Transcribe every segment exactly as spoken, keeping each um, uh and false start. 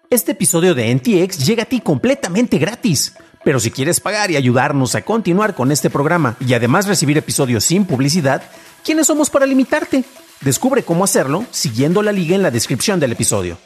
Este episodio de N T X llega a ti completamente gratis. Pero si quieres pagar y ayudarnos a continuar con este programa y además recibir episodios sin publicidad, ¿quiénes somos para limitarte? Descubre cómo hacerlo siguiendo la liga en la descripción del episodio.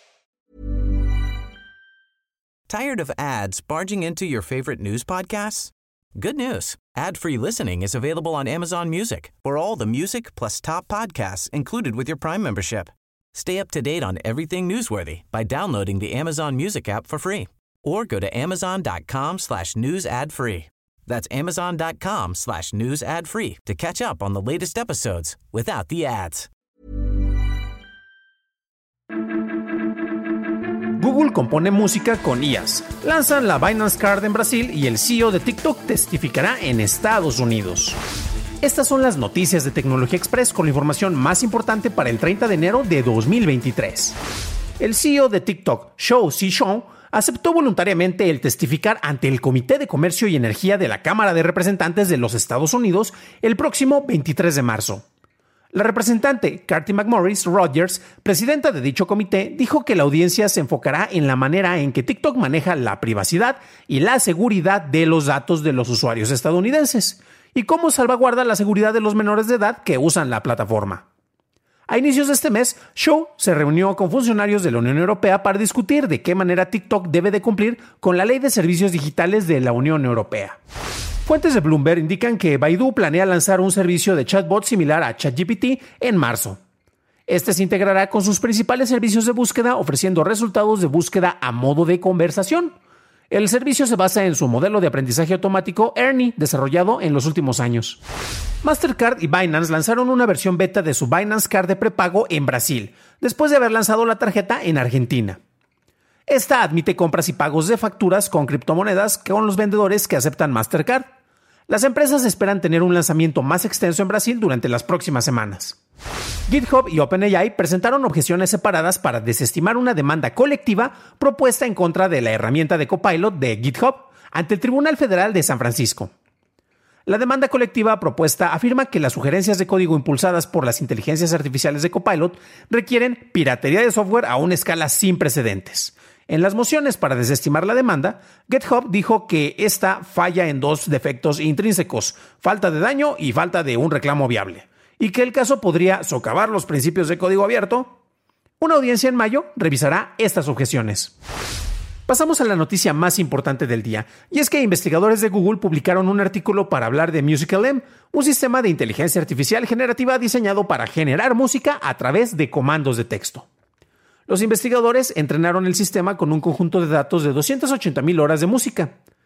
Tired of ads barging into your favorite news podcasts? Good news. Ad-free listening is available on Amazon Music for all the music plus top podcasts included with your Prime membership. Stay up to date on everything newsworthy by downloading the Amazon Music app for free or go to amazon.com slash news ad free. That's amazon.com slash news ad free to catch up on the latest episodes without the ads. Google compone música con I As. Lanzan la Binance Card en Brasil y el C E O de TikTok testificará en Estados Unidos. Estas son las noticias de Tecnología Express con la información más importante para el treinta de enero de dos mil veintitrés. El C E O de TikTok, Shou Zi Chew, aceptó voluntariamente el testificar ante el Comité de Comercio y Energía de la Cámara de Representantes de los Estados Unidos el próximo veintitrés de marzo. La representante Cathy McMorris Rogers, presidenta de dicho comité, dijo que la audiencia se enfocará en la manera en que TikTok maneja la privacidad y la seguridad de los datos de los usuarios estadounidenses y cómo salvaguarda la seguridad de los menores de edad que usan la plataforma. A inicios de este mes, Shou se reunió con funcionarios de la Unión Europea para discutir de qué manera TikTok debe de cumplir con la Ley de Servicios Digitales de la Unión Europea. Fuentes de Bloomberg indican que Baidu planea lanzar un servicio de chatbot similar a ChatGPT en marzo. Este se integrará con sus principales servicios de búsqueda, ofreciendo resultados de búsqueda a modo de conversación. El servicio se basa en su modelo de aprendizaje automático Ernie, desarrollado en los últimos años. Mastercard y Binance lanzaron una versión beta de su Binance Card de prepago en Brasil, después de haber lanzado la tarjeta en Argentina. Esta admite compras y pagos de facturas con criptomonedas con los vendedores que aceptan Mastercard. Las empresas esperan tener un lanzamiento más extenso en Brasil durante las próximas semanas. GitHub y OpenAI presentaron objeciones separadas para desestimar una demanda colectiva propuesta en contra de la herramienta de Copilot de GitHub ante el Tribunal Federal de San Francisco. La demanda colectiva propuesta afirma que las sugerencias de código impulsadas por las inteligencias artificiales de Copilot requieren piratería de software a una escala sin precedentes. En las mociones para desestimar la demanda, GitHub dijo que esta falla en dos defectos intrínsecos, falta de daño y falta de un reclamo viable, y que el caso podría socavar los principios de código abierto. Una audiencia en mayo revisará estas objeciones. Pasamos a la noticia más importante del día, y es que investigadores de Google publicaron un artículo para hablar de Musical M, un sistema de inteligencia artificial generativa diseñado para generar música a través de comandos de texto. Los investigadores entrenaron el sistema con un conjunto de datos de doscientas ochenta mil horas de música.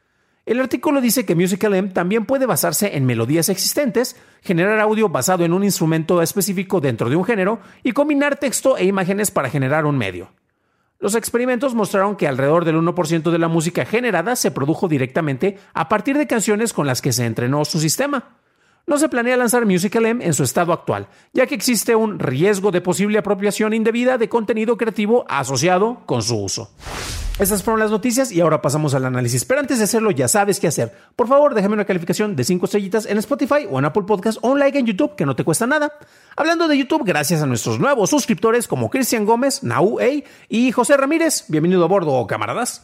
El artículo dice que Musical M también puede basarse en melodías existentes, generar audio basado en un instrumento específico dentro de un género y combinar texto e imágenes para generar un medio. Los experimentos mostraron que alrededor del uno por ciento de la música generada se produjo directamente a partir de canciones con las que se entrenó su sistema. No se planea lanzar Musical M en su estado actual, ya que existe un riesgo de posible apropiación indebida de contenido creativo asociado con su uso. Estas fueron las noticias y ahora pasamos al análisis. Pero antes de hacerlo, ya sabes qué hacer. Por favor, déjame una calificación de cinco estrellitas en Spotify o en Apple Podcast o un like en YouTube, que no te cuesta nada. Hablando de YouTube, gracias a nuestros nuevos suscriptores como Cristian Gómez, Naú Ey y José Ramírez. Bienvenido a bordo, camaradas.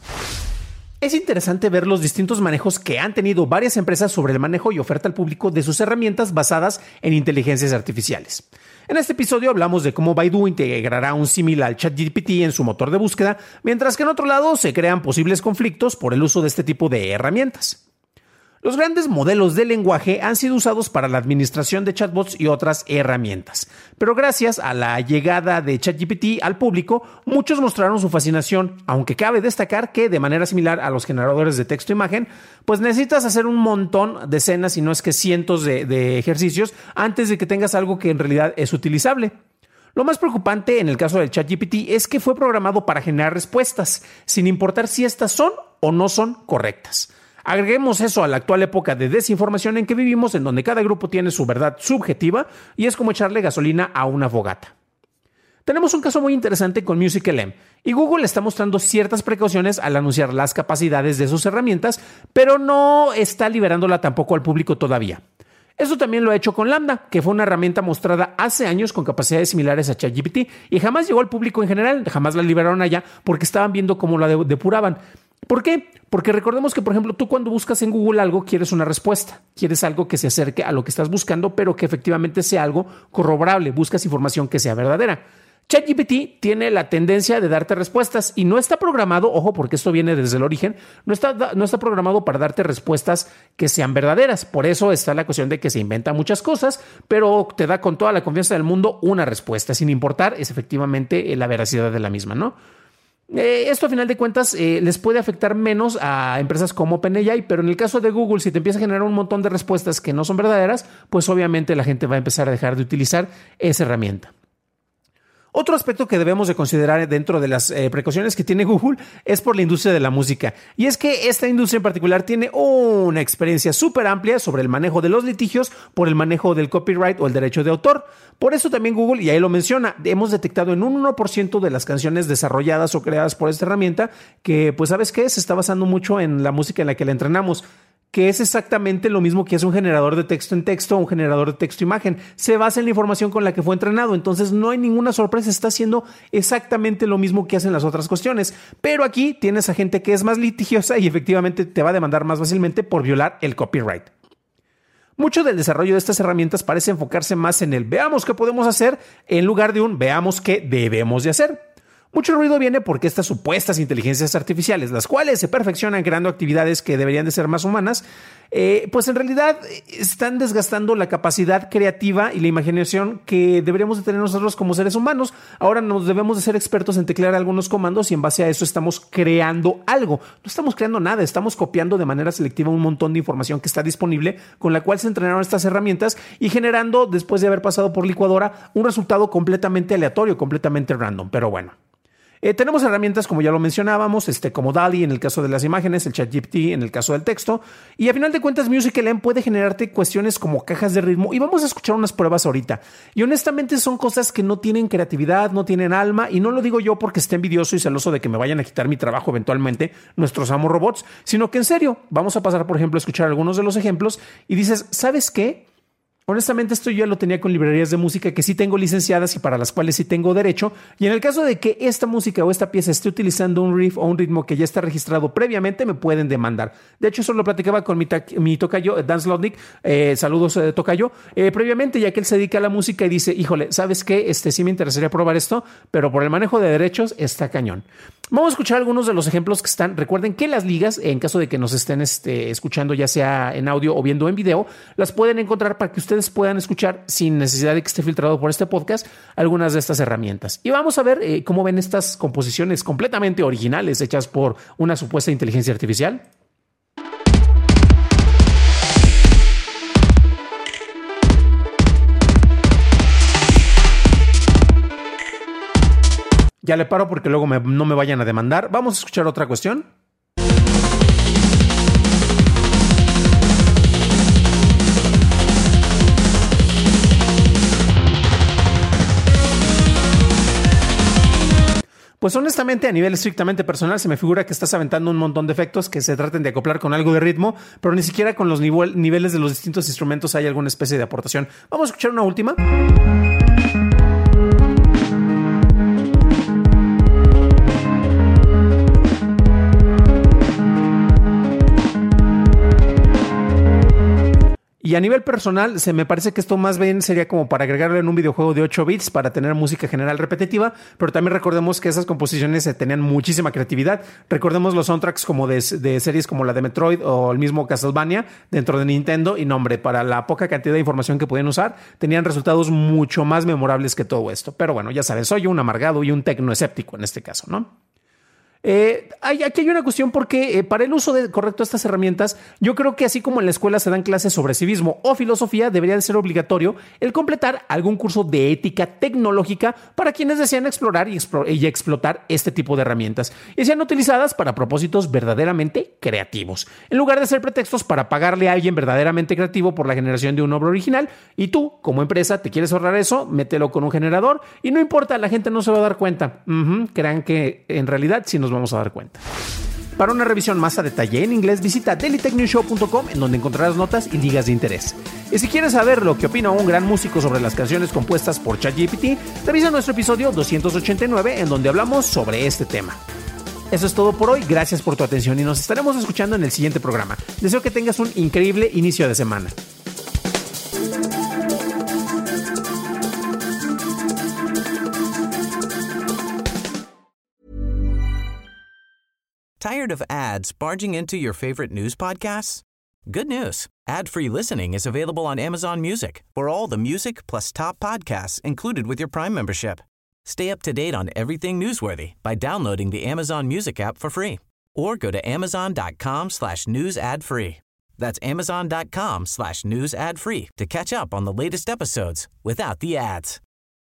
Es interesante ver los distintos manejos que han tenido varias empresas sobre el manejo y oferta al público de sus herramientas basadas en inteligencias artificiales. En este episodio hablamos de cómo Baidu integrará un símil al ChatGPT en su motor de búsqueda, mientras que en otro lado se crean posibles conflictos por el uso de este tipo de herramientas. Los grandes modelos de lenguaje han sido usados para la administración de chatbots y otras herramientas, pero gracias a la llegada de ChatGPT al público, muchos mostraron su fascinación, aunque cabe destacar que, de manera similar a los generadores de texto e imagen, pues necesitas hacer un montón de escenas, si no es que cientos de, de ejercicios, antes de que tengas algo que en realidad es utilizable. Lo más preocupante en el caso del ChatGPT es que fue programado para generar respuestas, sin importar si estas son o no son correctas. Agreguemos eso a la actual época de desinformación en que vivimos, en donde cada grupo tiene su verdad subjetiva y es como echarle gasolina a una fogata. Tenemos un caso muy interesante con Musical M y Google está mostrando ciertas precauciones al anunciar las capacidades de sus herramientas, pero no está liberándola tampoco al público todavía. Esto también lo ha hecho con Lambda, que fue una herramienta mostrada hace años con capacidades similares a ChatGPT y jamás llegó al público en general, jamás la liberaron allá porque estaban viendo cómo la de- depuraban. ¿Por qué? Porque recordemos que, por ejemplo, tú cuando buscas en Google algo, quieres una respuesta, quieres algo que se acerque a lo que estás buscando, pero que efectivamente sea algo corroborable, buscas información que sea verdadera. ChatGPT tiene la tendencia de darte respuestas y no está programado, ojo, porque esto viene desde el origen, no está, no está programado para darte respuestas que sean verdaderas. Por eso está la cuestión de que se inventa muchas cosas, pero te da con toda la confianza del mundo una respuesta, sin importar es efectivamente la veracidad de la misma, ¿no? Eh, esto a final de cuentas eh, les puede afectar menos a empresas como OpenAI, pero en el caso de Google, si te empieza a generar un montón de respuestas que no son verdaderas, pues obviamente la gente va a empezar a dejar de utilizar esa herramienta. Otro aspecto que debemos de considerar dentro de las eh, precauciones que tiene Google es por la industria de la música. Y es que esta industria en particular tiene una experiencia súper amplia sobre el manejo de los litigios por el manejo del copyright o el derecho de autor. Por eso también Google, y ahí lo menciona, hemos detectado en un uno por ciento de las canciones desarrolladas o creadas por esta herramienta que, pues, ¿sabes qué? Se está basando mucho en la música en la que la entrenamos, que es exactamente lo mismo que es un generador de texto en texto o un generador de texto-imagen. Se basa en la información con la que fue entrenado, entonces no hay ninguna sorpresa, está haciendo exactamente lo mismo que hacen las otras cuestiones. Pero aquí tienes a gente que es más litigiosa y efectivamente te va a demandar más fácilmente por violar el copyright. Mucho del desarrollo de estas herramientas parece enfocarse más en el veamos qué podemos hacer en lugar de un veamos qué debemos de hacer. Mucho ruido viene porque estas supuestas inteligencias artificiales, las cuales se perfeccionan creando actividades que deberían de ser más humanas, eh, pues en realidad están desgastando la capacidad creativa y la imaginación que deberíamos de tener nosotros como seres humanos. Ahora nos debemos de ser expertos en teclear algunos comandos y en base a eso estamos creando algo. No estamos creando nada, estamos copiando de manera selectiva un montón de información que está disponible con la cual se entrenaron estas herramientas y generando, después de haber pasado por licuadora, un resultado completamente aleatorio, completamente random. Pero bueno. Eh, tenemos herramientas, como ya lo mencionábamos, este, como DALL-E en el caso de las imágenes, el ChatGPT en el caso del texto, y a final de cuentas Musical.ly puede generarte cuestiones como cajas de ritmo, y vamos a escuchar unas pruebas ahorita. Y honestamente son cosas que no tienen creatividad, no tienen alma, y no lo digo yo porque esté envidioso y celoso de que me vayan a quitar mi trabajo eventualmente nuestros amos robots, sino que en serio, vamos a pasar, por ejemplo, a escuchar algunos de los ejemplos, y dices, ¿sabes qué? Honestamente, esto yo ya lo tenía con librerías de música que sí tengo licenciadas y para las cuales sí tengo derecho. Y en el caso de que esta música o esta pieza esté utilizando un riff o un ritmo que ya está registrado previamente, me pueden demandar. De hecho, eso lo platicaba con mi, mi tocayo, Dan Slotnick. Eh, saludos, eh, tocayo. Eh, previamente, ya que él se dedica a la música y dice, híjole, ¿sabes qué? Este, sí me interesaría probar esto, pero por el manejo de derechos está cañón. Vamos a escuchar algunos de los ejemplos que están. Recuerden que las ligas, en caso de que nos estén este, escuchando ya sea en audio o viendo en video, las pueden encontrar para que ustedes puedan escuchar sin necesidad de que esté filtrado por este podcast algunas de estas herramientas. Y vamos a ver eh, cómo ven estas composiciones completamente originales hechas por una supuesta inteligencia artificial. Ya le paro porque luego me, no me vayan a demandar. Vamos a escuchar otra cuestión. Pues honestamente, a nivel estrictamente personal, se me figura que estás aventando un montón de efectos que se traten de acoplar con algo de ritmo, pero ni siquiera con los nivel, niveles de los distintos instrumentos hay alguna especie de aportación. Vamos a escuchar una última. Y a nivel personal, se me parece que esto más bien sería como para agregarlo en un videojuego de ocho bits para tener música general repetitiva, pero también recordemos que esas composiciones tenían muchísima creatividad. Recordemos los soundtracks como de, de series como la de Metroid o el mismo Castlevania dentro de Nintendo y no, hombre, para la poca cantidad de información que podían usar, tenían resultados mucho más memorables que todo esto. Pero bueno, ya saben, soy un amargado y un tecnoescéptico en este caso, ¿no? Eh, hay, aquí hay una cuestión porque eh, para el uso de, correcto de estas herramientas, yo creo que así como en la escuela se dan clases sobre civismo o filosofía, debería de ser obligatorio el completar algún curso de ética tecnológica para quienes desean explorar y, explo- y explotar este tipo de herramientas y sean utilizadas para propósitos verdaderamente creativos, en lugar de ser pretextos para pagarle a alguien verdaderamente creativo por la generación de una obra original. Y tú, como empresa, te quieres ahorrar eso, mételo con un generador y no importa, la gente no se va a dar cuenta. Uh-huh, crean que en realidad sí nos vamos a dar cuenta. Para una revisión más a detalle en inglés, visita daily tech news show punto com, en donde encontrarás notas y ligas de interés. Y si quieres saber lo que opina un gran músico sobre las canciones compuestas por ChatGPT, revisa nuestro episodio doscientos ochenta y nueve, en donde hablamos sobre este tema. Eso es todo por hoy, gracias por tu atención y nos estaremos escuchando en el siguiente programa. Deseo que tengas un increíble inicio de semana. Tired of ads barging into your favorite news podcasts? Good news. Ad-free listening is available on Amazon Music for all the music plus top podcasts included with your Prime membership. Stay up to date on everything newsworthy by downloading the Amazon Music app for free or go to amazon.com slash news ad free. That's amazon.com slash news ad free to catch up on the latest episodes without the ads.